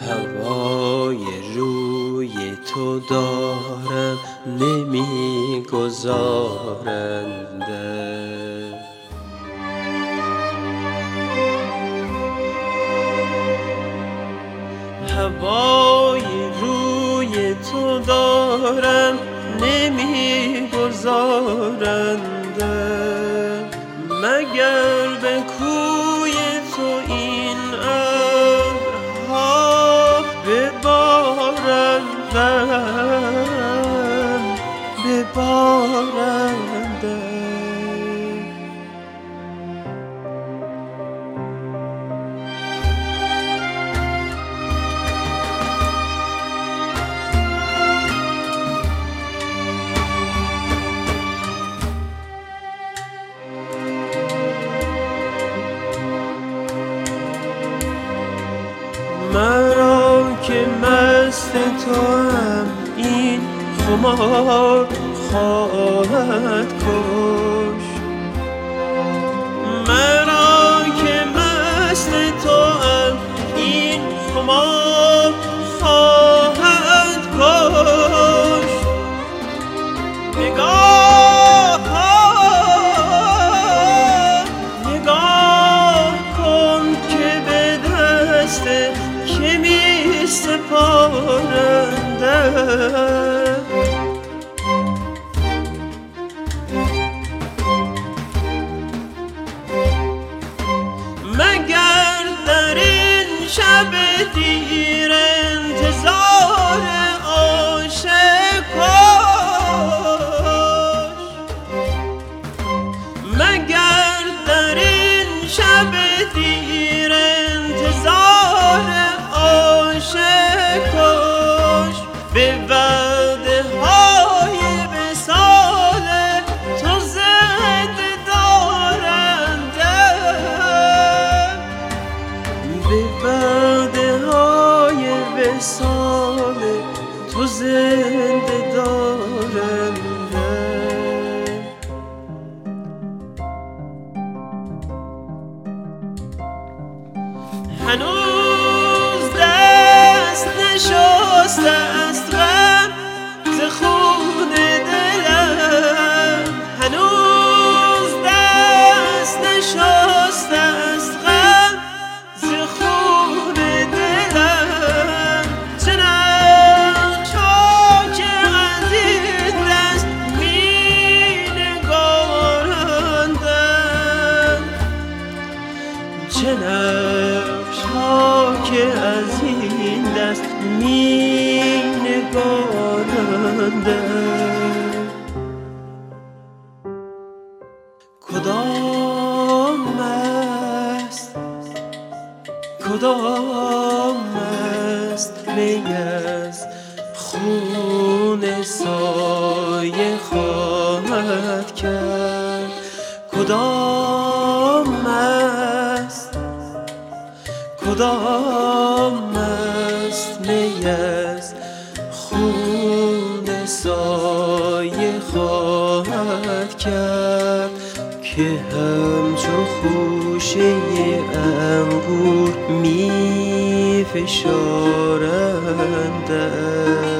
هوای روی تو دارم نمیگذارنده، هوای روی تو دارم نمیگذارنده، مگر به کوی تو این ابرها ببارند. مرا که مست توام این خمار خواهد کشت، مرا که مست توام این خمار خواهد کشت. نگاه کن که به دست که می سپارنده، مگر در این شب دیر انتظار عاشق کش، مگر در این شب دیر انتظار عاشق کش. به وعده های وصال تو زنده دارنده، به وعده های وصال تو زنده دارنده. هنوز دست نشسته است غم ز خون دلم، هنوز دست نشسته است غم ز خون دلم. چه نقشا که از این دست می نگارندند، چه نقشا که از این دست می نگارندند. کدام است می از خون سایه خواهد کرد، کدام است می از خون سایه خواهد کرد، که همچو خوشه انگور می فشارند.